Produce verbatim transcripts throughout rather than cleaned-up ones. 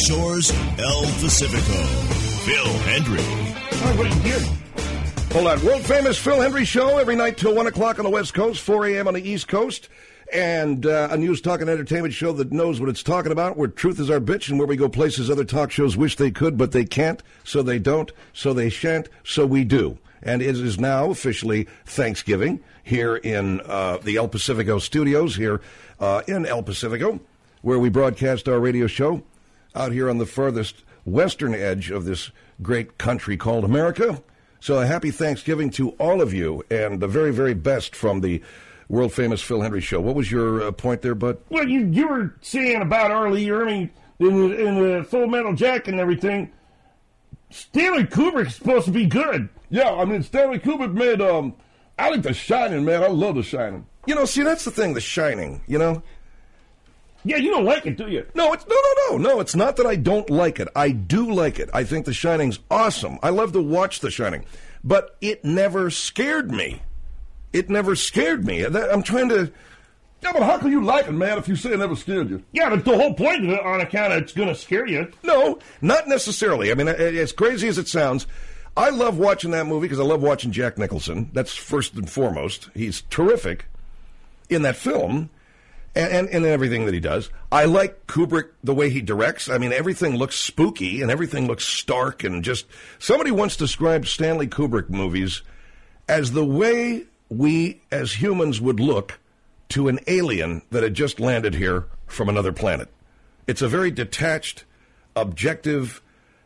Shores, El Pacifico. Phil Hendrie. Oh, what are you doing? Hold on. World famous Phil Hendrie Show every night till one o'clock on the West Coast, four a.m. on the East Coast. And uh, a news, talk, and entertainment show that knows what it's talking about, where truth is our bitch, and where we go places other talk shows wish they could, but they can't, so they don't, so they shan't, so we do. And it is now officially Thanksgiving here in uh, the El Pacifico studios, here uh, in El Pacifico, where we broadcast our radio show out here on the farthest western edge of this great country called America. So a happy Thanksgiving to all of you, and the very, very best from the world-famous Phil Hendrie Show. What was your uh, point there, bud? Well, you you were saying about Arlie Ermey in, in the Full Metal Jacket and everything. Stanley Kubrick's supposed to be good. Yeah, I mean, Stanley Kubrick made, um, I like The Shining, man. I love The Shining. You know, see, that's the thing, The Shining, you know? Yeah, you don't like it, do you? No, it's no, no, no, no. It's not that I don't like it. I do like it. I think The Shining's awesome. I love to watch The Shining. But it never scared me. It never scared me. I'm trying to... Yeah, but how can you like it, man, if you say it never scared you? Yeah, but the whole point of it, on account of it's going to scare you. No, not necessarily. I mean, as crazy as it sounds, I love watching that movie because I love watching Jack Nicholson. That's first and foremost. He's terrific in that film and, and, and in everything that he does. I like Kubrick, the way he directs. I mean, everything looks spooky and everything looks stark and just... Somebody once described Stanley Kubrick movies as the way we as humans would look to an alien that had just landed here from another planet. It's a very detached, objective,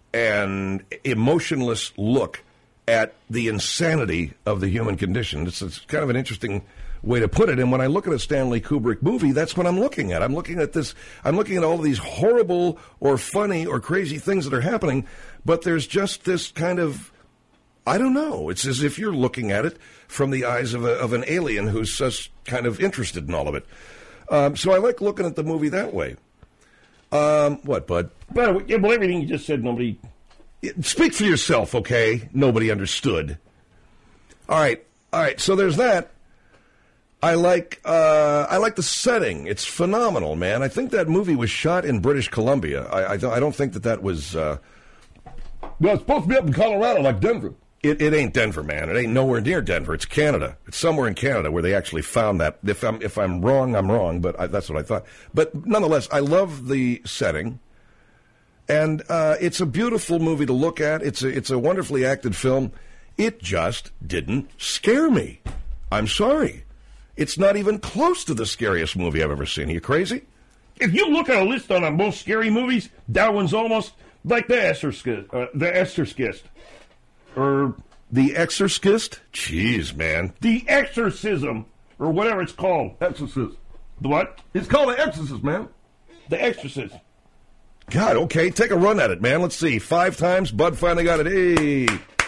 and emotionless look at the insanity of the human condition. It's, it's kind of an interesting way to put it. And when I look at a Stanley Kubrick movie, that's what I'm looking at. I'm looking at this, I'm looking at all of these horrible or funny or crazy things that are happening, but there's just this kind of, I don't know. It's as if you're looking at it from the eyes of, a, of an alien who's just kind of interested in all of it. Um, so I like looking at the movie that way. Um, what, bud? Well, yeah, well, everything you just said, nobody... Speak for yourself, okay? Nobody understood. All right, all right, so there's that. I like uh, I like the setting. It's phenomenal, man. I think that movie was shot in British Columbia. I, I, th- I don't think that that was... Uh, well, it's supposed to be up in Colorado, like Denver. It, it ain't Denver, man. It ain't nowhere near Denver. It's Canada. It's somewhere in Canada where they actually found that. If I'm if I'm wrong, I'm wrong, but I, that's what I thought. But nonetheless, I love the setting, and uh, it's a beautiful movie to look at. It's a, it's a wonderfully acted film. It just didn't scare me. I'm sorry. It's not even close to the scariest movie I've ever seen. Are you crazy? If you look at a list on the most scary movies, that one's almost like The Exorcist. Uh, the Exorcist. Or The Exorcist? Jeez, man. The Exorcism, or whatever it's called. Exorcist. The what? It's called The Exorcist, man. The Exorcist. God, okay, take a run at it, man. Let's see. Five times, Bud finally got it. Hey.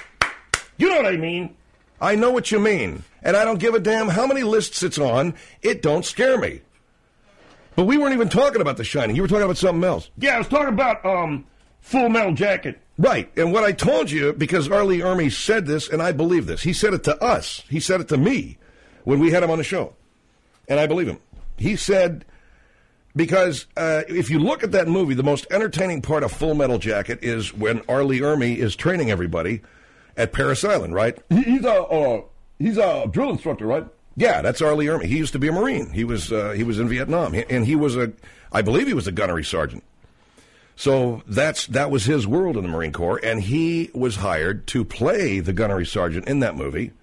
You know what I mean. I know what you mean. And I don't give a damn how many lists it's on. It don't scare me. But we weren't even talking about The Shining. You were talking about something else. Yeah, I was talking about um, Full Metal Jacket. Right, and what I told you, because Arlie Ermey said this, and I believe this. He said it to us. He said it to me when we had him on the show. And I believe him. He said, because uh, if you look at that movie, the most entertaining part of Full Metal Jacket is when Arlie Ermey is training everybody at Parris Island, right? He, he's a uh, he's a drill instructor, right? Yeah, that's Arlie Ermey. He used to be a Marine. He was uh, he was in Vietnam, and he was a, I believe he was a gunnery sergeant. So that's that was his world in the Marine Corps, and he was hired to play the gunnery sergeant in that movie.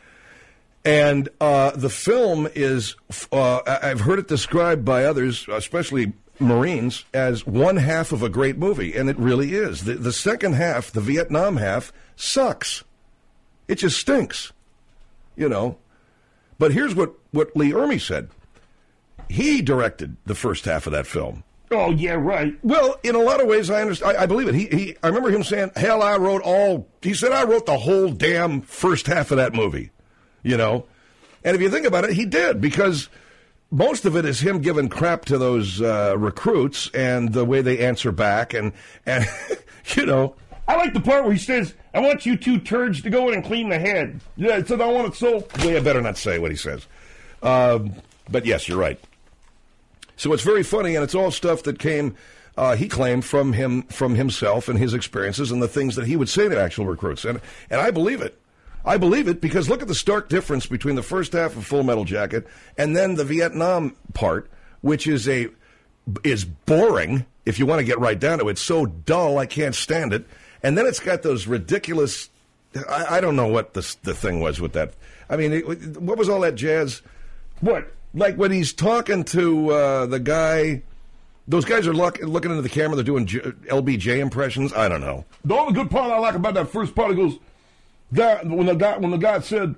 And uh, the film is, uh, I've heard it described by others, especially Marines, as one half of a great movie, and it really is. The, the second half, the Vietnam half, sucks. It just stinks, you know. But here's what, what Lee Ermey said. He directed the first half of that film. Oh, yeah, right. Well, in a lot of ways, I understand. I, I believe it. He, he, I remember him saying, hell, I wrote all, he said, I wrote the whole damn first half of that movie, you know? And if you think about it, he did, because most of it is him giving crap to those uh, recruits and the way they answer back, and, and you know. I like the part where he says, I want you two turds to go in and clean the head. Yeah, it said, I want it so. Well, I better not say what he says. Um, but yes, you're right. So it's very funny, and it's all stuff that came uh, he claimed from him, from himself and his experiences and the things that he would say to actual recruits. And, and I believe it. I believe it because look at the stark difference between the first half of Full Metal Jacket and then the Vietnam part, which is a is boring, if you want to get right down to it. It's so dull, I can't stand it. And then it's got those ridiculous, I, I don't know what the, the thing was with that. I mean, it, what was all that jazz? What? Like when he's talking to uh, the guy, those guys are look, looking into the camera, they're doing J, L B J impressions. I don't know. The only good part I like about that first part, it goes, that, when the guy when the guy said,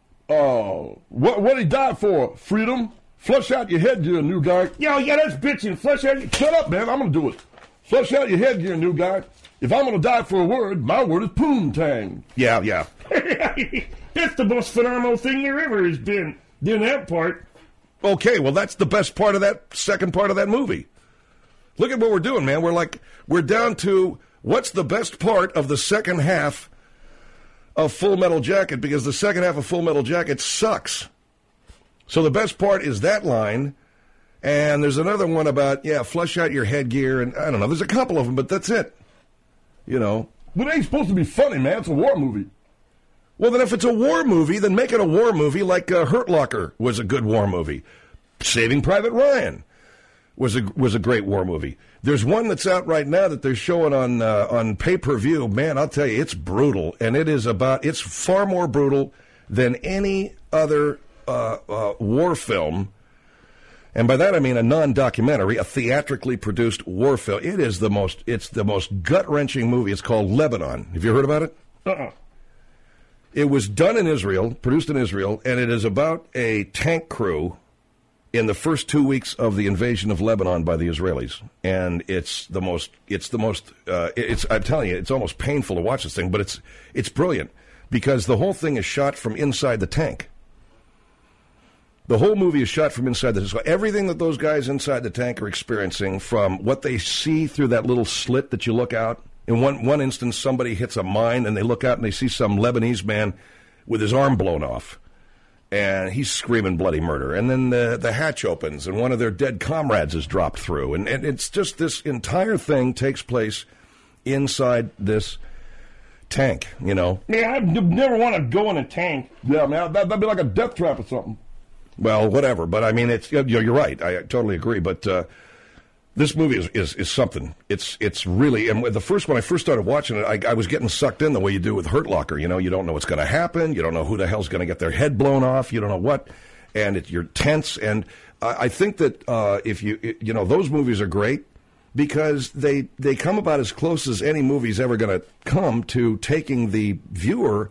uh, what what he died for, freedom, flush out your headgear, new guy. Yo, yeah, that's bitching. Flush out your... Shut up, man, I'm going to do it. Flush out your headgear, new guy. If I'm going to die for a word, my word is poontang. Yeah, yeah. That's the most phenomenal thing there ever has been, doing that part. Okay, well, that's the best part of that second part of that movie. Look at what we're doing, man. We're like, we're down to what's the best part of the second half of Full Metal Jacket, because the second half of Full Metal Jacket sucks. So the best part is that line, and there's another one about, yeah, flush out your headgear, and I don't know, there's a couple of them, but that's it. You know. But it ain't supposed to be funny, man. It's a war movie. Well, then if it's a war movie, then make it a war movie like uh, Hurt Locker was a good war movie. Saving Private Ryan was a was a great war movie. There's one that's out right now that they're showing on uh, on pay-per-view. Man, I'll tell you, it's brutal, and it is about it's far more brutal than any other uh, uh, war film. And by that I mean a non-documentary, a theatrically produced war film. It is the most it's the most gut-wrenching movie. It's called Lebanon. Have you heard about it? Uh-uh. It was done in Israel, produced in Israel, and it is about a tank crew in the first two weeks of the invasion of Lebanon by the Israelis. And it's the most, it's the most, uh, it's, I'm telling you, it's almost painful to watch this thing, but it's, it's brilliant because the whole thing is shot from inside the tank. The whole movie is shot from inside the tank. So everything that those guys inside the tank are experiencing, from what they see through that little slit that you look out. In one, one instance, somebody hits a mine and they look out and they see some Lebanese man with his arm blown off. And he's screaming bloody murder. And then the, the hatch opens, and one of their dead comrades is dropped through. And, and it's just this entire thing takes place inside this tank, you know. Man, I never want to go in a tank. Yeah, man, that, that'd be like a death trap or something. Well, whatever. But, I mean, it's you're, you're right. I totally agree. But uh, this movie is, is, is something. It's it's really, and the first, when I first started watching it, I, I was getting sucked in the way you do with Hurt Locker. You know, you don't know what's going to happen. You don't know who the hell's going to get their head blown off. You don't know what. And it, you're tense. And I, I think that uh, if you, it, you know, those movies are great because they, they come about as close as any movie's ever going to come to taking the viewer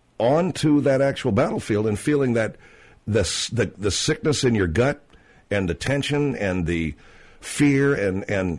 onto that actual battlefield and feeling that the, the, the sickness in your gut and the tension and the fear, and and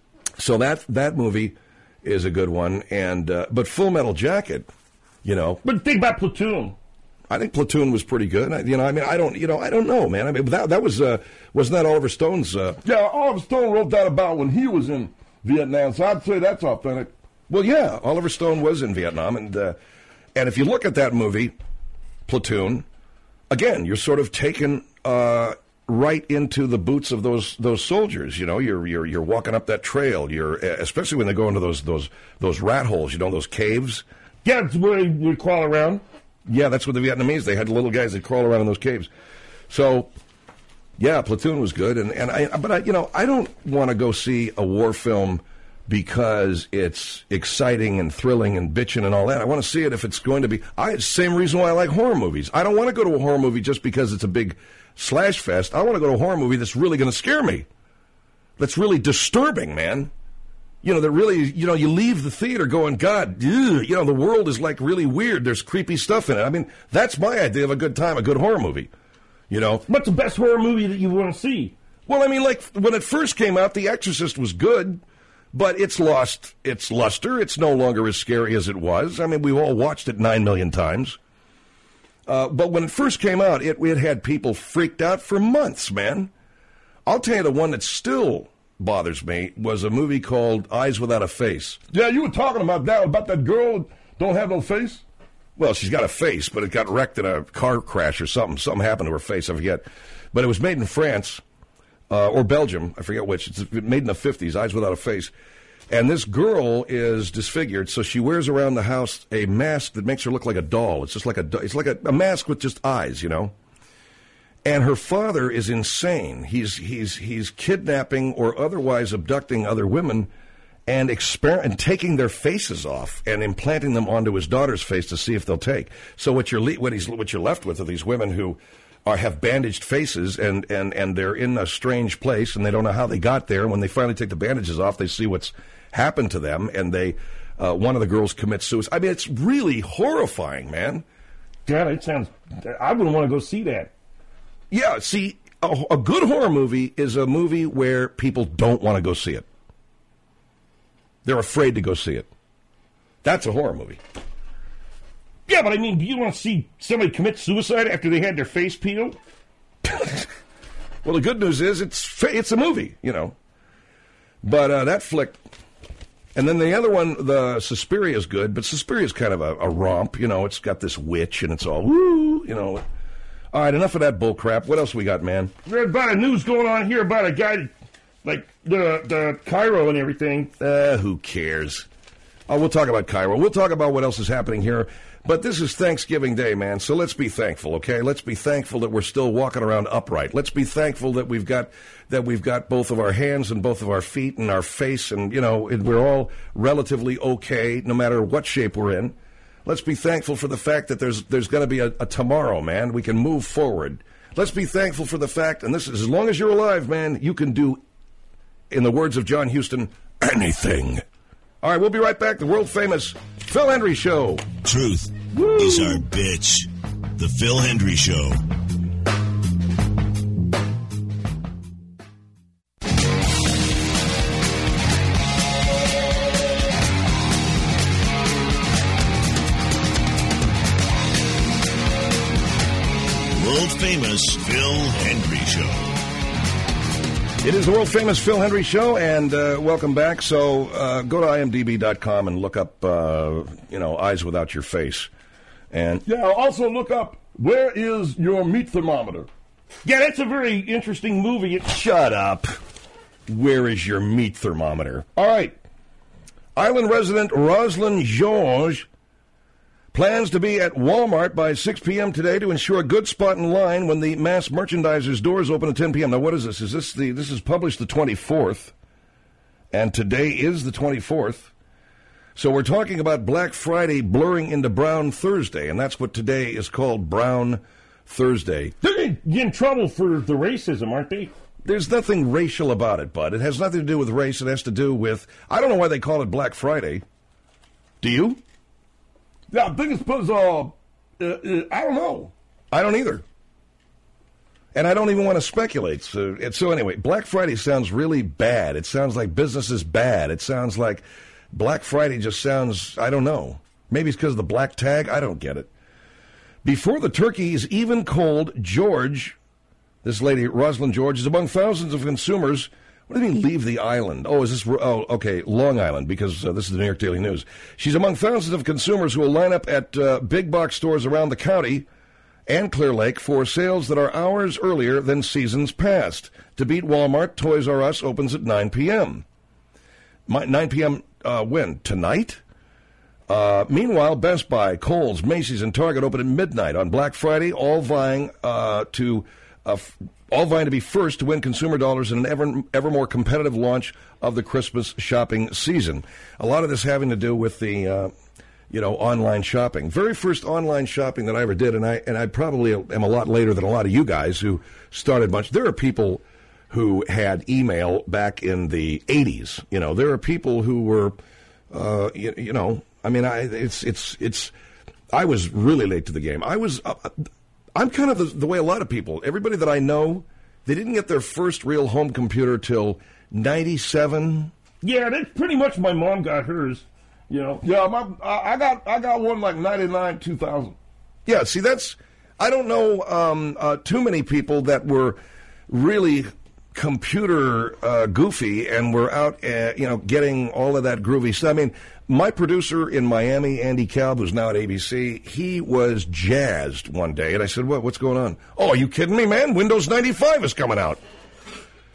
so that that movie is a good one. And uh, but Full Metal Jacket, you know. But think about Platoon. I think Platoon was pretty good. I, you know, I mean, I don't, you know, I don't know, man. I mean, that that was uh, wasn't that Oliver Stone's? Uh, yeah, Oliver Stone wrote that about when he was in Vietnam, so I'd say that's authentic. Well, yeah, Oliver Stone was in Vietnam, and uh, and if you look at that movie, Platoon, again, you're sort of taken uh, right into the boots of those those soldiers. You know, you're you're you're walking up that trail. You're especially when they go into those those those rat holes. You know, those caves. Yeah, that's where they crawl around. Yeah, that's what the Vietnamese. They had little guys that crawl around in those caves. So, yeah, Platoon was good. And and I but I you know I don't want to go see a war film because it's exciting and thrilling and bitching and all that. I want to see it if it's going to be. I same reason why I like horror movies. I don't want to go to a horror movie just because it's a big slash fest. I want to go to a horror movie that's really going to scare me. That's really disturbing, man. You know, that really, you know, you leave the theater going, God, ugh, you know, the world is like really weird. There's creepy stuff in it. I mean, that's my idea of a good time, a good horror movie. You know? What's the best horror movie that you want to see? Well, I mean, like, when it first came out, The Exorcist was good, but it's lost its luster. It's no longer as scary as it was. I mean, we've all watched it nine million times. Uh, but when it first came out, it, it had people freaked out for months, man. I'll tell you the one that still bothers me was a movie called Eyes Without a Face. Yeah, you were talking about that, about that girl don't have no face? Well, she's got a face, but it got wrecked in a car crash or something. Something happened to her face, I forget. But it was made in France. uh, or Belgium, I forget which. It's made in the fifties, Eyes Without a Face. And this girl is disfigured, so she wears around the house a mask that makes her look like a doll. It's just like a it's like a, a mask with just eyes, you know. And her father is insane. He's he's he's kidnapping or otherwise abducting other women and exper- and taking their faces off and implanting them onto his daughter's face to see if they'll take. So what you're le- what he's what you're left with are these women who are have bandaged faces and, and, and they're in a strange place and they don't know how they got there. And when they finally take the bandages off, they see what's happened to them, and they uh, one of the girls commits suicide. I mean, it's really horrifying, man. God, it sounds. I wouldn't want to go see that. Yeah, see, a, a good horror movie is a movie where people don't want to go see it. They're afraid to go see it. That's a horror movie. Yeah, but I mean, do you want to see somebody commit suicide after they had their face peeled? Well, the good news is it's it's a movie, you know. But uh, that flick. And then the other one, the Suspiria is good, but Suspiria is kind of a, a romp. You know, it's got this witch, and it's all, woo, you know. All right, enough of that bull crap. What else we got, man? There's about a news going on here about a guy, like the the Cairo and everything. Uh, who cares? Oh, we'll talk about Cairo. We'll talk about what else is happening here. But this is Thanksgiving Day, man, so let's be thankful, okay? Let's be thankful that we're still walking around upright. Let's be thankful that we've got that we've got both of our hands and both of our feet and our face, and, you know, and we're all relatively okay no matter what shape we're in. Let's be thankful for the fact that there's there's going to be a, a tomorrow, man. We can move forward. Let's be thankful for the fact, and this is as long as you're alive, man, you can do, in the words of John Huston, anything. All right, we'll be right back. The world-famous Phil Hendrie Show. Truth Woo. Is our bitch. The Phil Hendrie Show. World-famous Phil Hendrie Show. It is the world-famous Phil Hendrie Show, and uh, welcome back. So uh, go to I M D B dot com and look up, uh, you know, Eyes Without Your Face. And yeah, also look up, where is your meat thermometer? Yeah, that's a very interesting movie. It- Shut up. Where is your meat thermometer? All right. Island resident Rosalind George plans to be at Walmart by six p.m. today to ensure a good spot in line when the mass merchandiser's doors open at ten p.m. Now, what is this? Is this the? This is published the twenty-fourth, and today is the twenty-fourth. So we're talking about Black Friday blurring into Brown Thursday, and that's what today is called, Brown Thursday. They're going to get in trouble for the racism, aren't they? There's nothing racial about it, bud. It has nothing to do with race. It has to do with, I don't know why they call it Black Friday. Do you? Yeah, I think it's because, uh, uh, uh, I don't know. I don't either. And I don't even want to speculate. So, so anyway, Black Friday sounds really bad. It sounds like business is bad. It sounds like Black Friday just sounds, I don't know. Maybe it's because of the black tag. I don't get it. Before the turkey is even cold, George, this lady, Rosalind George, is among thousands of consumers. What do you mean leave the island? Oh, is this, oh, okay, Long Island, because uh, this is the New York Daily News. She's among thousands of consumers who will line up at uh, big box stores around the county and Clear Lake for sales that are hours earlier than seasons past. To beat Walmart, Toys R Us opens at nine p.m. My, nine p.m. Uh, when? Tonight? Uh, meanwhile, Best Buy, Kohl's, Macy's, and Target open at midnight on Black Friday, all vying uh, to uh, f- all vying to be first to win consumer dollars in an ever ever more competitive launch of the Christmas shopping season. A lot of this having to do with the uh, you know online shopping. Very first online shopping that I ever did, and I and I probably am a lot later than a lot of you guys who started much. There are people who had email back in the eighties. You know, there are people who were, uh, you, you know, I mean, I it's it's it's. I was really late to the game. I was. Uh, I'm kind of the, the way a lot of people. Everybody that I know, they didn't get their first real home computer till ninety-seven. Yeah, that's pretty much my mom got hers. You know. Yeah, my I got I got one like ninety-nine, two thousand. Yeah, see, that's I don't know um, uh, too many people that were really computer uh, goofy and were out, uh, you know, getting all of that groovy stuff. I mean, my producer in Miami, Andy Kalb, who's now at A B C, he was jazzed one day, and I said, "What? What's going on?" "Oh, are you kidding me, man? Windows ninety-five is coming out."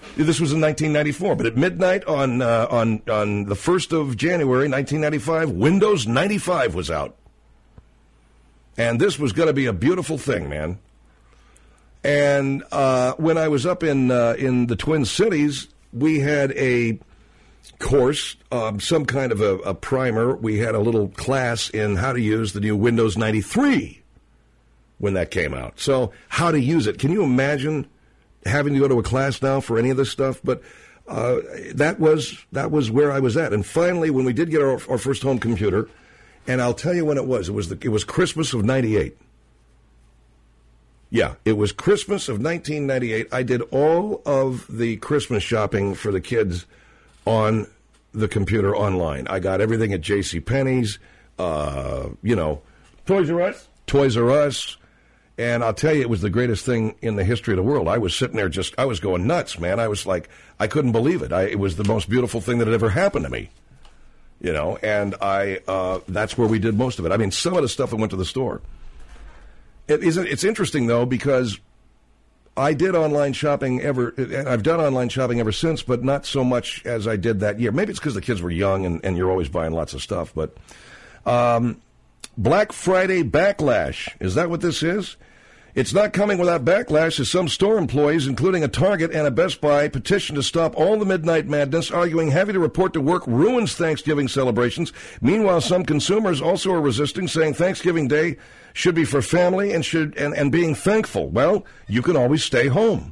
This was in nineteen ninety-four, but at midnight on uh, on on the first of January, nineteen ninety-five, Windows ninety-five was out, and this was going to be a beautiful thing, man. And uh, when I was up in uh, in the Twin Cities, we had a course, um, some kind of a, a primer. We had a little class in how to use the new Windows ninety-three when that came out. So how to use it? Can you imagine having to go to a class now for any of this stuff? But uh, that was that was where I was at. And finally, when we did get our, our first home computer, and I'll tell you when it was. It was the, it was Christmas of ninety-eight. Yeah, it was Christmas of nineteen ninety-eight. I did all of the Christmas shopping for the kids on the computer online. I got everything at JCPenney's, uh, you know. Toys R Us? Toys R Us. And I'll tell you, it was the greatest thing in the history of the world. I was sitting there just, I was going nuts, man. I was like, I couldn't believe it. I, it was the most beautiful thing that had ever happened to me. You know, and I, uh, that's where we did most of it. I mean, some of the stuff that went to the store. It isn't, it's interesting, though, because I did online shopping ever, and I've done online shopping ever since, but not so much as I did that year. Maybe it's because the kids were young and, and you're always buying lots of stuff. But um, Black Friday backlash, is that what this is? It's not coming without backlash as some store employees, including a Target and a Best Buy, petition to stop all the midnight madness, arguing having to report to work ruins Thanksgiving celebrations. Meanwhile, some consumers also are resisting, saying Thanksgiving Day should be for family and should and, and being thankful. Well, you can always stay home.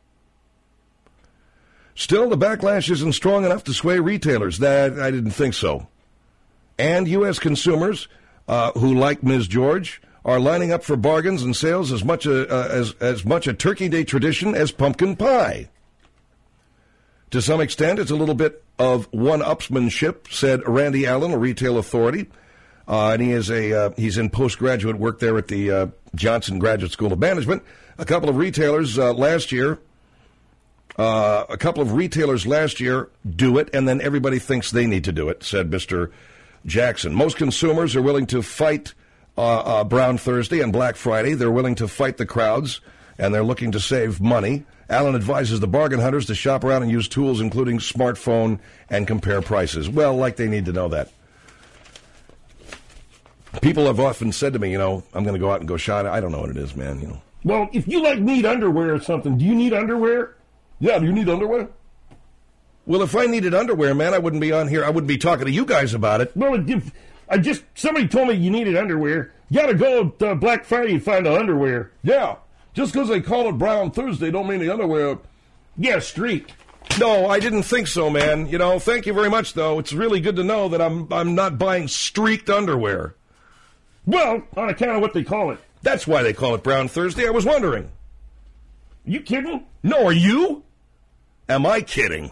Still, the backlash isn't strong enough to sway retailers. That I didn't think so. And U S consumers uh, who, like Miz George, are lining up for bargains and sales as much a, uh, as, as much a Turkey Day tradition as pumpkin pie. To some extent, it's a little bit of one-upsmanship, said Randy Allen, a retail authority. Uh, and he is a uh, he's in postgraduate work there at the uh, Johnson Graduate School of Management. A couple of retailers uh, last year, uh, a couple of retailers last year do it, and then everybody thinks they need to do it, said Mister Jackson. Most consumers are willing to fight Uh, uh, Brown Thursday and Black Friday. They're willing to fight the crowds, and they're looking to save money. Allen advises the bargain hunters to shop around and use tools including smartphone and compare prices. Well, like they need to know that. People have often said to me, you know, I'm going to go out and go shopping. I don't know what it is, man. You know. Well, if you like need underwear or something, do you need underwear? Yeah, do you need underwear? Well, if I needed underwear, man, I wouldn't be on here. I wouldn't be talking to you guys about it. Well, if I just somebody told me you needed underwear. You got to go to Black Friday and find the underwear. Yeah, just because they call it Brown Thursday don't mean the underwear. Yeah, streaked. No, I didn't think so, man. You know, thank you very much, though. It's really good to know that I'm I'm not buying streaked underwear. Well, on account of what they call it. That's why they call it Brown Thursday. I was wondering. You kidding? No, are you? Am I kidding?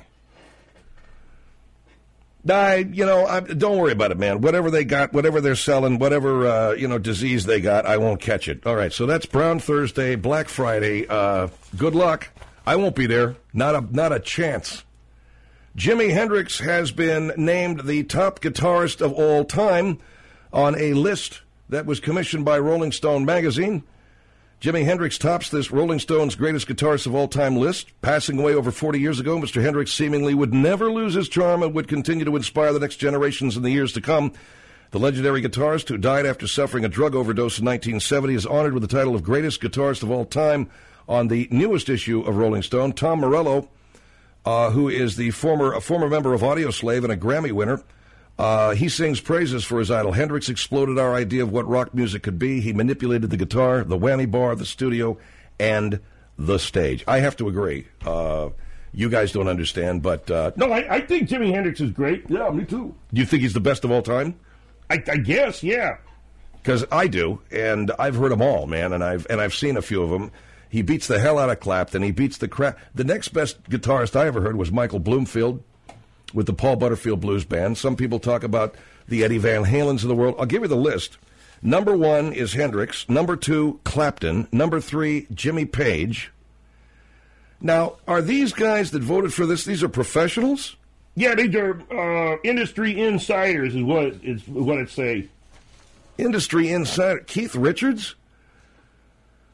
I, you know, I, don't worry about it, man. Whatever they got, whatever they're selling, whatever, uh, you know, disease they got, I won't catch it. All right, so that's Brown Thursday, Black Friday. Uh, good luck. I won't be there. Not a, not a chance. Jimi Hendrix has been named the top guitarist of all time on a list that was commissioned by Rolling Stone magazine. Jimi Hendrix tops this Rolling Stone's greatest guitarists of all time list. Passing away over forty years ago, Mister Hendrix seemingly would never lose his charm and would continue to inspire the next generations in the years to come. The legendary guitarist, who died after suffering a drug overdose in nineteen seventy, is honored with the title of greatest guitarist of all time on the newest issue of Rolling Stone. Tom Morello, uh, who is the former a former member of Audioslave and a Grammy winner, Uh, he sings praises for his idol. Hendrix exploded our idea of what rock music could be. He manipulated the guitar, the whammy bar, the studio, and the stage. I have to agree. Uh, you guys don't understand, but... Uh, no, I, I think Jimi Hendrix is great. Yeah, me too. Do you think he's the best of all time? I, I guess, yeah. Because I do, and I've heard them all, man, and I've and I've seen a few of them. He beats the hell out of Clapton. He beats the crap... The next best guitarist I ever heard was Michael Bloomfield with the Paul Butterfield Blues Band. Some people talk about the Eddie Van Halens of the world. I'll give you the list. Number one is Hendrix. Number two, Clapton. Number three, Jimmy Page. Now, are these guys that voted for this, these are professionals? Yeah, these are uh, industry insiders is what, is what it say. Industry insider. Keith Richards?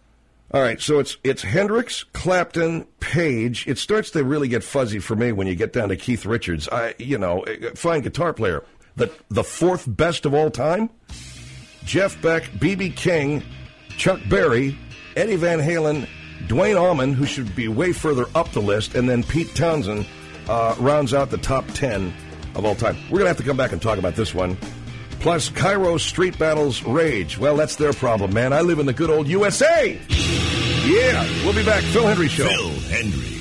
All right, so it's it's Hendrix, Clapton, Page. It starts to really get fuzzy for me when you get down to Keith Richards. I, you know, fine guitar player. The the fourth best of all time? Jeff Beck, B B King, Chuck Berry, Eddie Van Halen, Duane Allman, who should be way further up the list, and then Pete Townsend uh, rounds out the top ten of all time. We're going to have to come back and talk about this one. Plus, Cairo Street Battles Rage. Well, that's their problem, man. I live in the good old U S A. Yeah, we'll be back. Phil Hendrie Show. Phil Hendrie.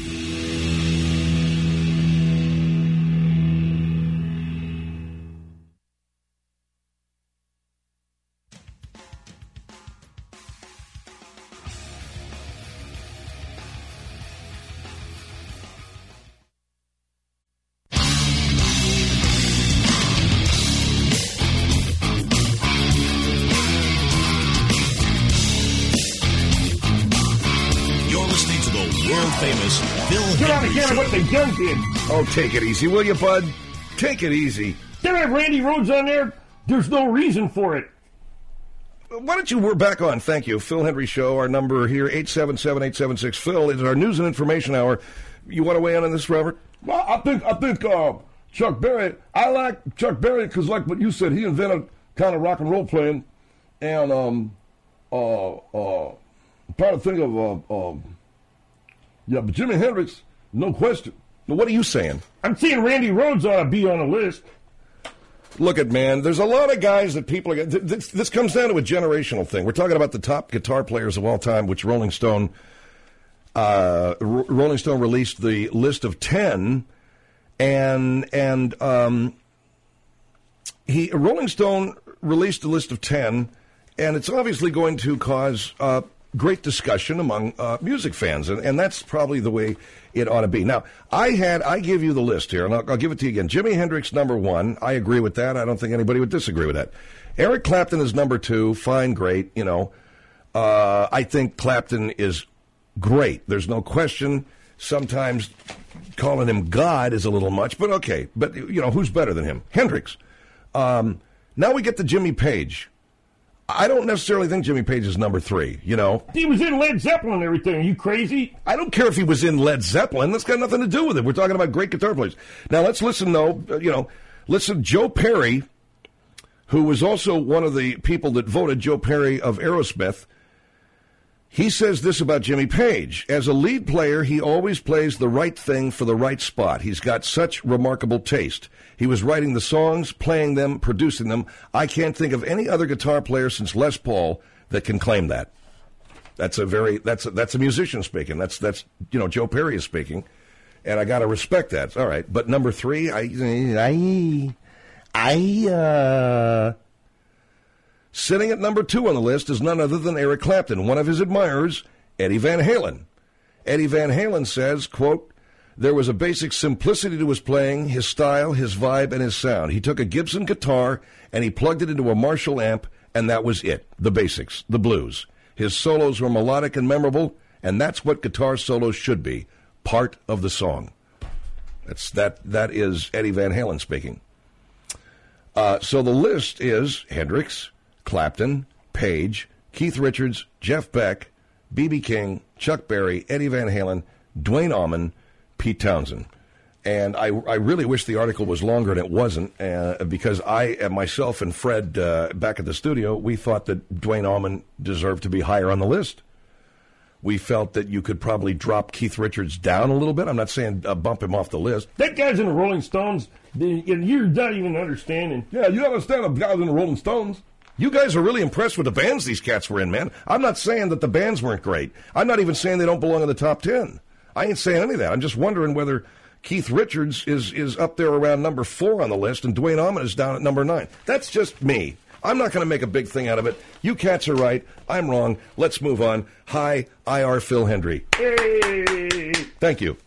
What they done did. Oh, take it easy, will you, bud? Take it easy. They have Randy Rhoads on there. There's no reason for it. Why don't you, we're back on, thank you. Phil Hendrie Show, our number here, eight seven seven, eight seven six, Phil. It's our news and information hour. You want to weigh in on this, Robert? Well, I think, I think uh, Chuck Berry, I like Chuck Berry because like what you said, he invented kind of rock and roll playing. And um, uh, uh, I'm trying to think of, uh, um, yeah, but Jimi Hendrix, no question. Now, what are you saying? I'm saying Randy Rhoads ought to be on the list. Look at, man, there's a lot of guys that people are... This, this comes down to a generational thing. We're talking about the top guitar players of all time, which Rolling Stone... Uh, R- Rolling Stone released the list of ten, and and um, he Rolling Stone released a list of ten, and it's obviously going to cause... Uh, great discussion among uh, music fans, and, and that's probably the way it ought to be. Now, I had, I give you the list here, and I'll, I'll give it to you again. Jimi Hendrix, number one. I agree with that. I don't think anybody would disagree with that. Eric Clapton is number two. Fine, great, you know. Uh, I think Clapton is great. There's no question. Sometimes calling him God is a little much, but okay. But, you know, who's better than him? Hendrix. Um, now we get to Jimmy Page. I don't necessarily think Jimmy Page is number three, you know. He was in Led Zeppelin and everything. Are you crazy? I don't care if he was in Led Zeppelin. That's got nothing to do with it. We're talking about great guitar players. Now, let's listen, though, you know, listen, Joe Perry, who was also one of the people that voted Joe Perry of Aerosmith, he says this about Jimmy Page. As a lead player, he always plays the right thing for the right spot. He's got such remarkable taste. He was writing the songs, playing them, producing them. I can't think of any other guitar player since Les Paul that can claim that. That's a very that's a, that's a musician speaking. That's that's you know Joe Perry is speaking, and I got to respect that. All right, but number three, I I I uh, sitting at number two on the list is none other than Eric Clapton, one of his admirers, Eddie Van Halen. Eddie Van Halen says, quote, there was a basic simplicity to his playing, his style, his vibe, and his sound. He took a Gibson guitar and he plugged it into a Marshall amp, and that was it. The basics, the blues. His solos were melodic and memorable, and that's what guitar solos should be, part of the song. That's that. That is Eddie Van Halen speaking. Uh, so the list is Hendrix, Clapton, Page, Keith Richards, Jeff Beck, B B King, Chuck Berry, Eddie Van Halen, Duane Allman, Pete Townsend. And I, I really wish the article was longer, and it wasn't, uh, because I, uh, myself and Fred, uh, back at the studio, we thought that Duane Allman deserved to be higher on the list. We felt that you could probably drop Keith Richards down a little bit. I'm not saying uh, bump him off the list. That guy's in the Rolling Stones. You're not even understanding. Yeah, you understand the guys in the Rolling Stones. You guys are really impressed with the bands these cats were in, man. I'm not saying that the bands weren't great. I'm not even saying they don't belong in the top ten. I ain't saying any of that. I'm just wondering whether Keith Richards is, is up there around number four on the list and Duane Allman is down at number nine. That's just me. I'm not going to make a big thing out of it. You cats are right. I'm wrong. Let's move on. Hi, I R Phil Hendrie. Hey. Thank you.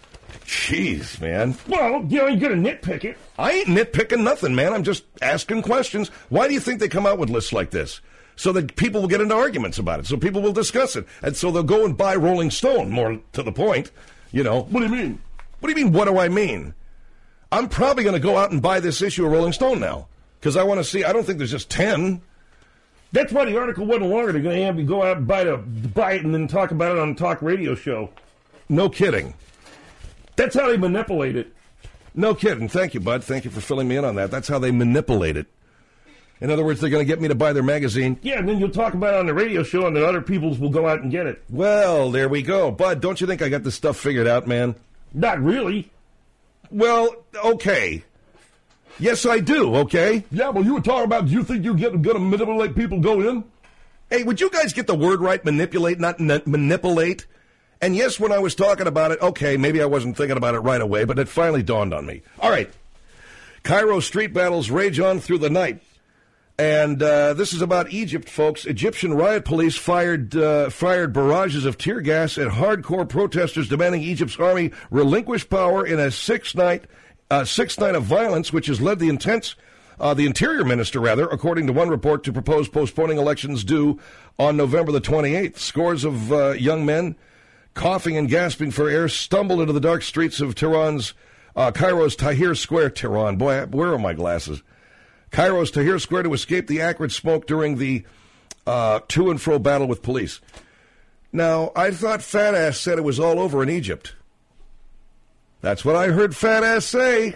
Jeez, man. Well, you know, you're going to nitpick it. I ain't nitpicking nothing, man. I'm just asking questions. Why do you think they come out with lists like this? So that people will get into arguments about it. So people will discuss it. And so they'll go and buy Rolling Stone, more to the point. You know. What do you mean? What do you mean, what do I mean? I'm probably going to go out and buy this issue of Rolling Stone now. Because I want to see, I don't think there's just ten. That's why the article wasn't longer. They're going to have you go out and buy, the, buy it and then talk about it on a talk radio show. No kidding. That's how they manipulate it. No kidding. Thank you, bud. Thank you for filling me in on that. That's how they manipulate it. In other words, they're going to get me to buy their magazine. Yeah, and then you'll talk about it on the radio show, and then other peoples will go out and get it. Well, there we go. Bud, don't you think I got this stuff figured out, man? Not really. Well, okay. Yes, I do, okay? Yeah, well, you were talking about, do you think you're going to manipulate people go in? Hey, would you guys get the word right, manipulate, not n- manipulate? And yes, when I was talking about it, okay, maybe I wasn't thinking about it right away, but it finally dawned on me. All right. Cairo street battles rage on through the night. And uh, this is about Egypt, folks. Egyptian riot police fired uh, fired barrages of tear gas at hardcore protesters demanding Egypt's army relinquish power in a six-night uh, sixth night of violence, which has led the intense uh, the interior minister, rather, according to one report, to propose postponing elections due on November the twenty-eighth. Scores of uh, young men, coughing and gasping for air, stumbled into the dark streets of Tehran's uh, Cairo's Tahrir Square. Tehran, boy, where are my glasses? Cairo's Tahrir Square to escape the acrid smoke during the uh, to-and-fro battle with police. Now, I thought Fat Ass said it was all over in Egypt. That's what I heard Fat Ass say.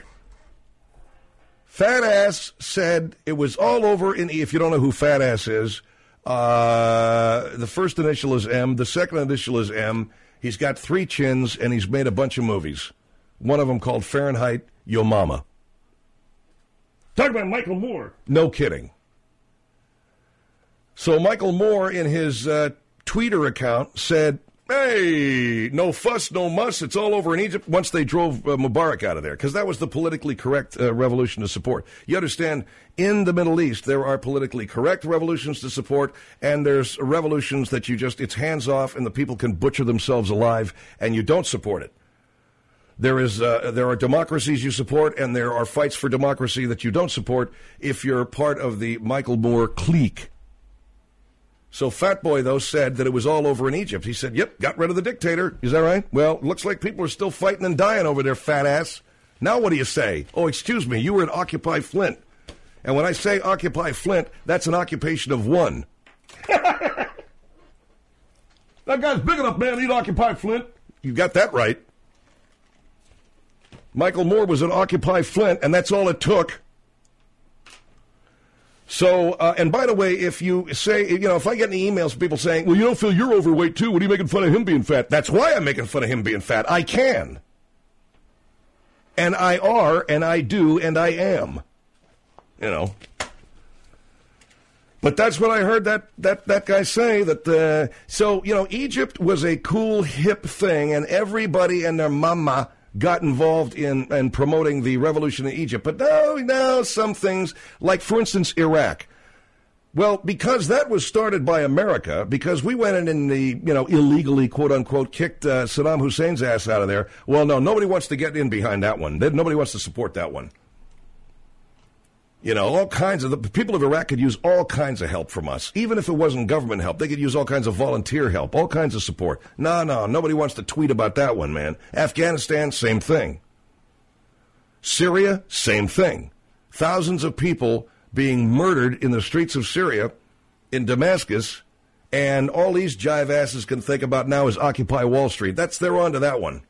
Fat Ass said it was all over in, if you don't know who Fat Ass is, uh, the first initial is M, the second initial is M. He's got three chins, and he's made a bunch of movies. One of them called Fahrenheit Yo Mama. Talk about Michael Moore. No kidding. So Michael Moore, in his uh, Twitter account, said, hey, no fuss, no muss, it's all over in Egypt, once they drove uh, Mubarak out of there, because that was the politically correct uh, revolution to support. You understand, in the Middle East, there are politically correct revolutions to support, and there's revolutions that you just, it's hands off, and the people can butcher themselves alive, and you don't support it. There is, uh, there are democracies you support, and there are fights for democracy that you don't support if you're part of the Michael Moore clique. So Fat Boy, though, said that it was all over in Egypt. He said, yep, got rid of the dictator. Is that right? Well, looks like people are still fighting and dying over there, fat ass. Now what do you say? Oh, excuse me, you were at Occupy Flint. And when I say Occupy Flint, that's an occupation of one. That guy's big enough, man, he'd occupy Flint. You got that right. Michael Moore was at Occupy Flint, and that's all it took. So, uh, and by the way, if you say, you know, if I get any emails from people saying, well, you don't feel you're overweight too, what are you making fun of him being fat? That's why I'm making fun of him being fat. I can. And I are, and I do, and I am. You know. But that's what I heard that, that, that guy say, that, uh, so, you know, Egypt was a cool, hip thing, and everybody and their mama got involved in, in promoting the revolution in Egypt. But no, no, some things, like, for instance, Iraq. Well, because that was started by America, because we went in and, the, you know, illegally, quote-unquote, kicked uh, Saddam Hussein's ass out of there. Well, no, nobody wants to get in behind that one. Nobody wants to support that one. You know, all kinds of, the people of Iraq could use all kinds of help from us. Even if it wasn't government help, they could use all kinds of volunteer help, all kinds of support. No, no, nobody wants to tweet about that one, man. Afghanistan, same thing. Syria, same thing. Thousands of people being murdered in the streets of Syria, in Damascus, and all these jive asses can think about now is Occupy Wall Street. That's, they're on to that one.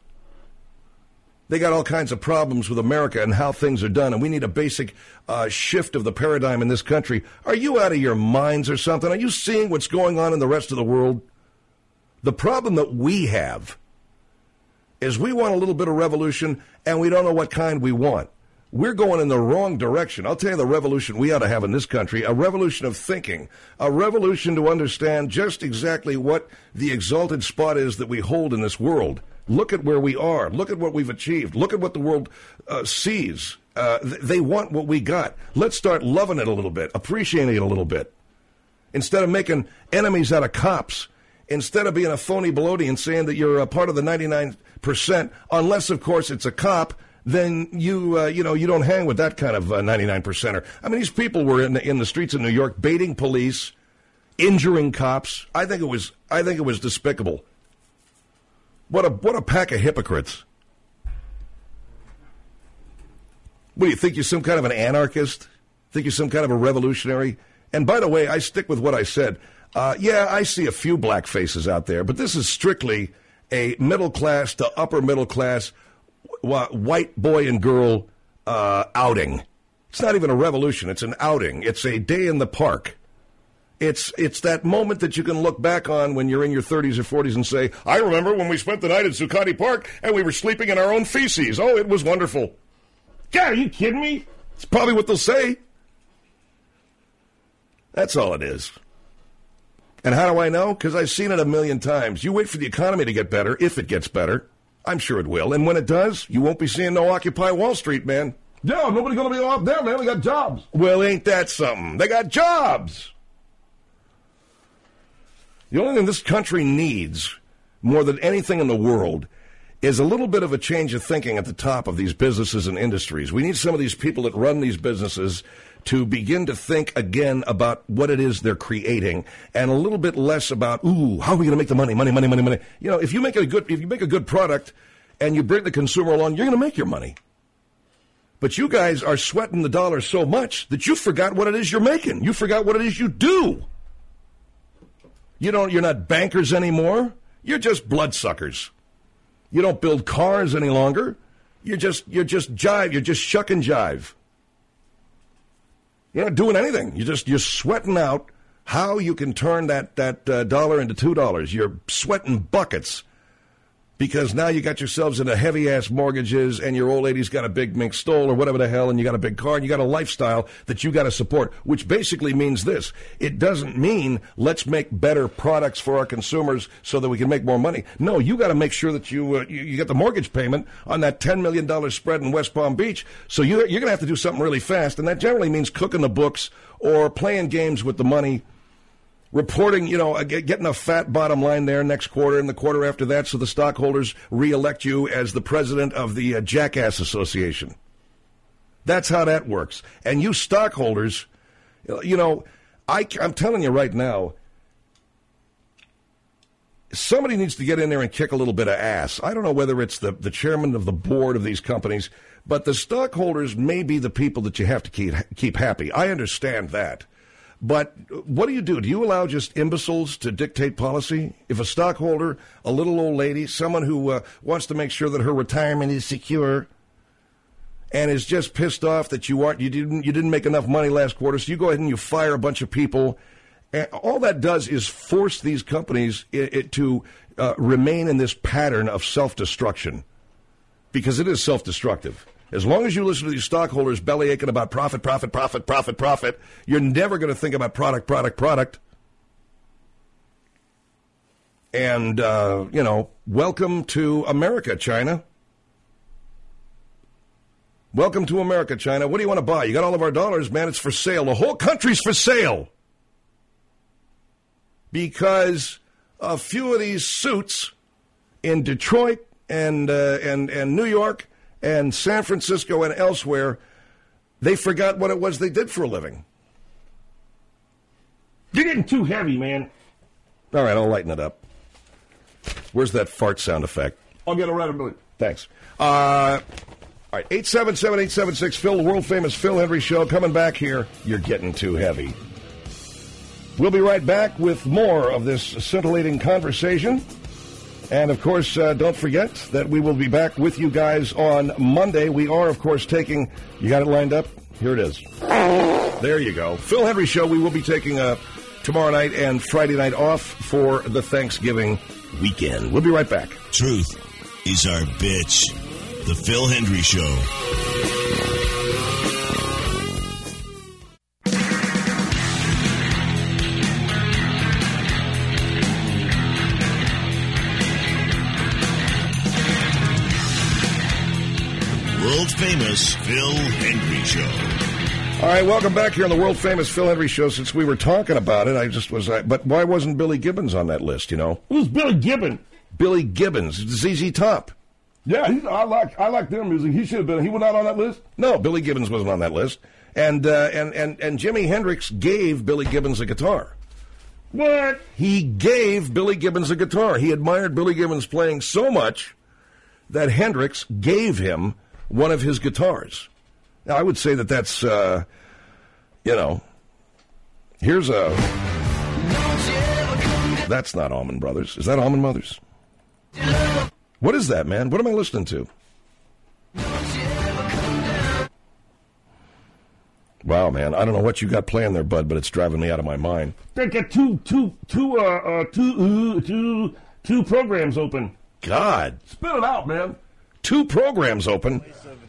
They got all kinds of problems with America and how things are done, and we need a basic uh, shift of the paradigm in this country. Are you out of your minds or something? Are you seeing what's going on in the rest of the world? The problem that we have is we want a little bit of revolution, and we don't know what kind we want. We're going in the wrong direction. I'll tell you the revolution we ought to have in this country, a revolution of thinking, a revolution to understand just exactly what the exalted spot is that we hold in this world. Look at where we are. Look at what we've achieved. Look at what the world uh, sees. Uh, th- they want what we got. Let's start loving it a little bit, appreciating it a little bit. Instead of making enemies out of cops, instead of being a phony baloney and saying that you're a part of the ninety-nine percent, unless, of course, it's a cop, then you, uh, you know, you don't hang with that kind of uh, ninety-nine percenter. I mean, these people were in the, in the streets of New York baiting police, injuring cops. I think it was, I think it was despicable. What a what a pack of hypocrites. What do you think, you're some kind of an anarchist? Think you're some kind of a revolutionary? And by the way, I stick with what I said. Uh, yeah, I see a few black faces out there, but this is strictly a middle class to upper middle class w- white boy and girl uh, outing. It's not even a revolution. It's an outing. It's a day in the park. It's it's that moment that you can look back on when you're in your thirties or forties and say, I remember when we spent the night at Zuccotti Park and we were sleeping in our own feces. Oh, it was wonderful. God, are you kidding me? It's probably what they'll say. That's all it is. And how do I know? Because I've seen it a million times. You wait for the economy to get better, if it gets better. I'm sure it will. And when it does, you won't be seeing no Occupy Wall Street, man. Yeah, nobody's going to be out there, man. They got jobs. Well, ain't that something? They got jobs. The only thing this country needs, more than anything in the world, is a little bit of a change of thinking at the top of these businesses and industries. We need some of these people that run these businesses to begin to think again about what it is they're creating, and a little bit less about, ooh, how are we going to make the money, money, money, money, money. You know, if you make a good, if you make a good product and you bring the consumer along, you're going to make your money. But you guys are sweating the dollar so much that you forgot what it is you're making. You forgot what it is you do. You don't, you're not bankers anymore. You're just bloodsuckers. You don't build cars any longer. You're just, you're just jive. You're just shuck and jive. You're not doing anything. You're just, you're sweating out how you can turn that, that uh, dollar into two dollars. You're sweating buckets because now you got yourselves into heavy-ass mortgages and your old lady's got a big mink stole or whatever the hell, and you got a big car and you got a lifestyle that you got to support, which basically means this. It doesn't mean let's make better products for our consumers so that we can make more money. No, you got to make sure that you, uh, you you get the mortgage payment on that ten million dollars spread in West Palm Beach. So you, you're going to have to do something really fast, and that generally means cooking the books or playing games with the money, reporting, you know, getting a fat bottom line there next quarter and the quarter after that so the stockholders reelect you as the president of the uh, Jackass Association. That's how that works. And you stockholders, you know, I, I'm telling you right now, somebody needs to get in there and kick a little bit of ass. I don't know whether it's the, the chairman of the board of these companies, but the stockholders may be the people that you have to keep keep happy. I understand that. But what do you do? Do you allow just imbeciles to dictate policy? If a stockholder, a little old lady, someone who uh, wants to make sure that her retirement is secure and is just pissed off that you aren't, you didn't, you didn't make enough money last quarter, so you go ahead and you fire a bunch of people. And all that does is force these companies it, it to uh, remain in this pattern of self-destruction, because it is self-destructive. As long as you listen to these stockholders belly aching about profit, profit, profit, profit, profit, you're never going to think about product, product, product. And, uh, you know, welcome to America, China. Welcome to America, China. What do you want to buy? You got all of our dollars, man. It's for sale. The whole country's for sale. Because a few of these suits in Detroit and uh, and and New York and San Francisco and elsewhere, they forgot what it was they did for a living. You're getting too heavy, man. All right, I'll lighten it up. Where's that fart sound effect? I'll get it right in a minute. Thanks. Uh, all right, eight seven seven, eight seven six, Phil, the world-famous Phil Hendrie Show. Coming back here, you're getting too heavy. We'll be right back with more of this scintillating conversation. And, of course, uh, don't forget that we will be back with you guys on Monday. We are, of course, taking... You got it lined up? Here it is. There you go. Phil Hendrie Show. We will be taking uh, tomorrow night and Friday night off for the Thanksgiving weekend. We'll be right back. Truth is our bitch. The Phil Hendrie Show. World-famous Phil Hendrie Show. All right, welcome back here on the world-famous Phil Hendrie Show. Since we were talking about it, I just was... I, but why wasn't Billy Gibbons on that list, you know? Who's Billy Gibbons? Billy Gibbons, Z Z Top. Yeah, he's, I like I like their music. He should have been. He was not on that list? No, Billy Gibbons wasn't on that list. And, uh, and, and, and Jimi Hendrix gave Billy Gibbons a guitar. What? He gave Billy Gibbons a guitar. He admired Billy Gibbons playing so much that Hendrix gave him one of his guitars. Now, I would say that that's, uh, you know, Here's a... That's not Allman Brothers. Is that Allman Brothers? What is that, man? What am I listening to? Wow, man. I don't know what you got playing there, bud, but it's driving me out of my mind. They got two, two, two, uh, uh, two, uh, two, two programs open. God. Spit it out, man. Two programs open.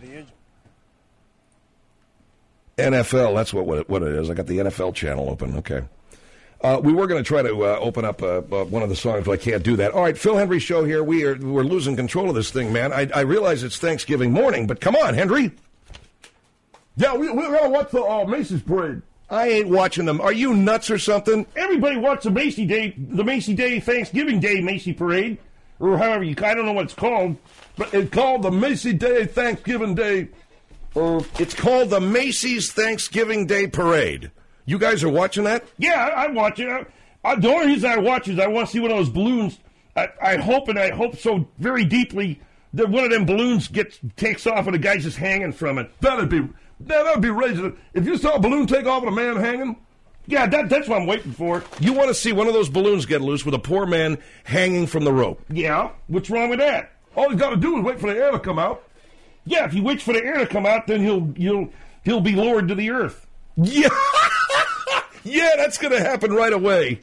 N F L, that's what, what, it, what it is. I got the N F L channel open. Okay. Uh, we were going to try to uh, open up uh, uh, one of the songs, but I can't do that. All right, Phil Hendry Show here. We are, we're losing control of this thing, man. I, I realize it's Thanksgiving morning, but come on, Hendry. Yeah, we, we're going to watch the uh, Macy's parade. I ain't watching them. Are you nuts or something? Everybody watched the Macy Day, the Macy Day Thanksgiving Day Macy Parade, or however you, I don't know what it's called, but it's called the Macy Day Thanksgiving Day. Or it's called the Macy's Thanksgiving Day Parade. You guys are watching that? Yeah, I, I watch it. I, I, the only reason I watch is I want to see one of those balloons. I, I hope, and I hope so very deeply, that one of them balloons gets takes off and the guy's just hanging from it. That'd be that'd be raising. If you saw a balloon take off and a man hanging, yeah, that, that's what I'm waiting for. You want to see one of those balloons get loose with a poor man hanging from the rope? Yeah, what's wrong with that? All he's got to do is wait for the air to come out. Yeah, if he waits for the air to come out, then he'll he'll he'll be lowered to the earth. Yeah, yeah, that's going to happen right away.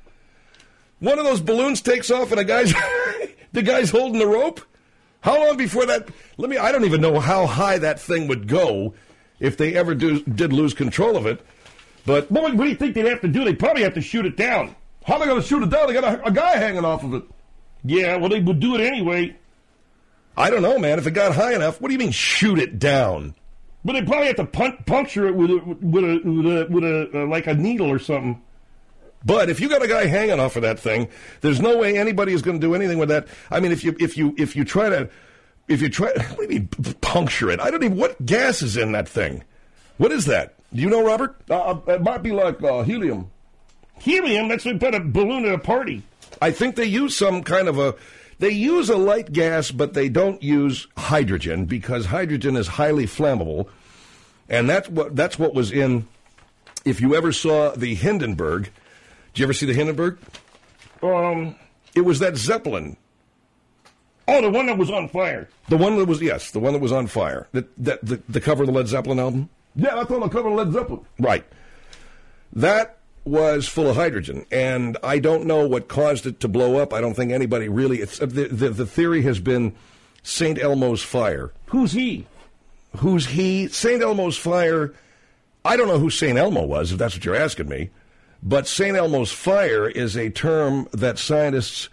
One of those balloons takes off, and a guy's the guy's holding the rope. How long before that? Let me. I don't even know how high that thing would go if they ever do, did lose control of it. But what, what do you think they'd have to do? They'd probably have to shoot it down. How are they going to shoot it down? They got a, a guy hanging off of it. Yeah, well, they would do it anyway. I don't know, man. If it got high enough, what do you mean shoot it down? But they probably have to pun- puncture it with a, with a, with a, with a uh, like a needle or something. But if you got a guy hanging off of that thing, there's no way anybody is going to do anything with that. I mean, if you if you if you try to if you try, what do you mean puncture it? I don't even. What gas is in that thing? What is that? Do you know, Robert? Uh, it might be like uh, helium. Helium? That's what put a balloon at a party. I think they use some kind of a. They use a light gas, but they don't use hydrogen because hydrogen is highly flammable, and that's what that's what was in. If you ever saw the Hindenburg, did you ever see the Hindenburg? Um, it was that Zeppelin. Oh, the one that was on fire. The one that was yes, the one that was on fire. That that the, the cover of the Led Zeppelin album. Yeah, that's on the cover of Led Zeppelin. Right. That was full of hydrogen, and I don't know what caused it to blow up. I don't think anybody really. It's the the, the theory has been Saint Elmo's fire. Who's he? Who's he? Saint Elmo's fire. I don't know who Saint Elmo was, if that's what you're asking me. But Saint Elmo's fire is a term that scientists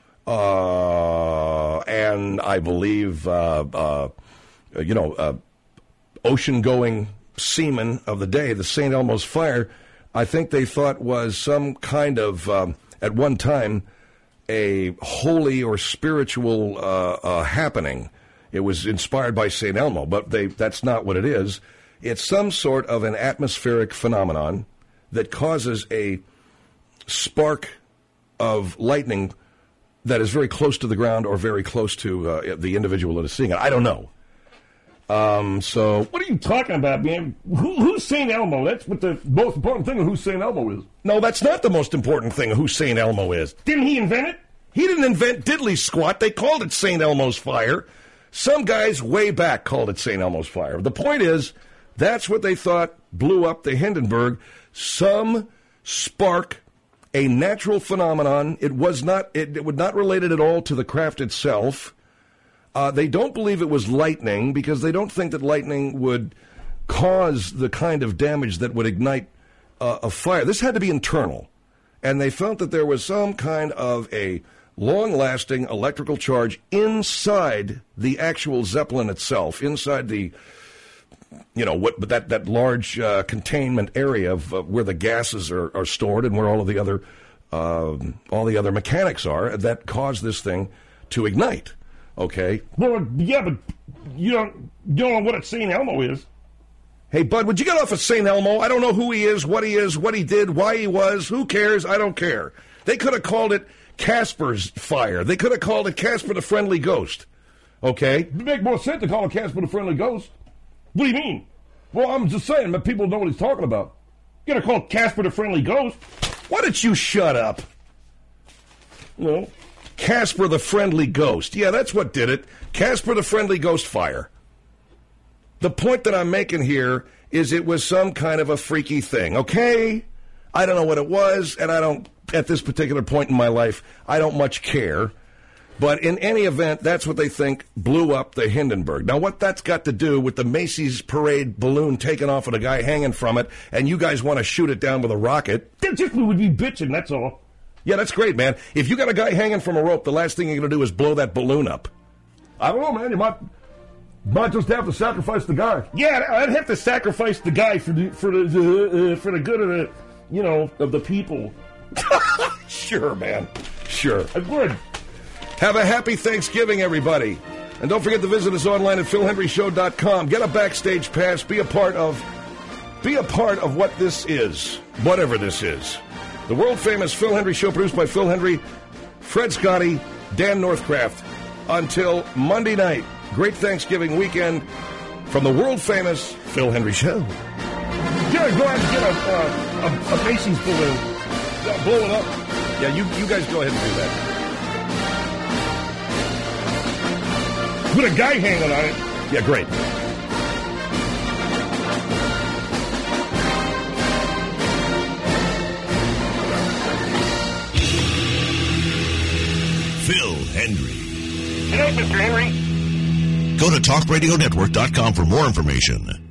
uh, and I believe uh, uh, you know uh, ocean-going seamen of the day, the Saint Elmo's fire. I think they thought was some kind of, um, at one time, a holy or spiritual uh, uh, happening. It was inspired by Saint Elmo, but they, that's not what it is. It's some sort of an atmospheric phenomenon that causes a spark of lightning that is very close to the ground or very close to uh, the individual that is seeing it. I don't know. Um, so what are you talking about, man? Who, who's Saint Elmo? That's what the most important thing of who Saint Elmo is. No, that's not the most important thing of who Saint Elmo is. Didn't he invent it? He didn't invent diddly squat. They called it Saint Elmo's fire. Some guys way back called it Saint Elmo's fire. The point is, that's what they thought blew up the Hindenburg. Some spark, a natural phenomenon. It was not. It, it was not related at all to the craft itself. Uh, they don't believe it was lightning because they don't think that lightning would cause the kind of damage that would ignite uh, a fire. This had to be internal. And they felt that there was some kind of a long-lasting electrical charge inside the actual Zeppelin itself, inside the, you know, what that, that large uh, containment area of uh, where the gases are, are stored and where all of the other uh, all the other mechanics are that caused this thing to ignite. Okay. Well, yeah, but you don't, you don't know what a Saint Elmo is. Hey, Bud, would you get off of Saint Elmo? I don't know who he is, what he is, what he did, why he was. Who cares? I don't care. They could have called it Casper's fire. They could have called it Casper the Friendly Ghost. Okay? It'd make more sense to call it Casper the Friendly Ghost. What do you mean? Well, I'm just saying that people know what he's talking about. You're gonna call Casper the Friendly Ghost. Why don't you shut up? No. Casper the Friendly Ghost. Yeah, that's what did it. Casper the Friendly Ghost fire. The point that I'm making here is it was some kind of a freaky thing, okay? I don't know what it was, and I don't, at this particular point in my life, I don't much care. But in any event, that's what they think blew up the Hindenburg. Now, what that's got to do with the Macy's parade balloon taken off with a guy hanging from it, and you guys want to shoot it down with a rocket? They just would be bitching, that's all. Yeah, that's great, man. If you got a guy hanging from a rope, the last thing you're going to do is blow that balloon up. I don't know, man. You might might just have to sacrifice the guy. Yeah, I'd have to sacrifice the guy for the for the uh, for the good of the you know of the people. Sure, man. Sure. I would. Have a happy Thanksgiving, everybody. And don't forget to visit us online at phil henry show dot com. Get a backstage pass. Be a part of be a part of what this is, whatever this is. The world-famous Phil Hendry Show, produced by Phil Hendry, Fred Scotty, Dan Northcraft. Until Monday night, great Thanksgiving weekend from the world-famous Phil Hendry Show. Yeah, go ahead and get a, uh, a, a Macy's balloon. Yeah, blow it up. Yeah, you, you guys go ahead and do that. With a guy hanging on it. Yeah, great. Phil Hendry. Good night, Mister Henry. Go to talk radio network dot com for more information.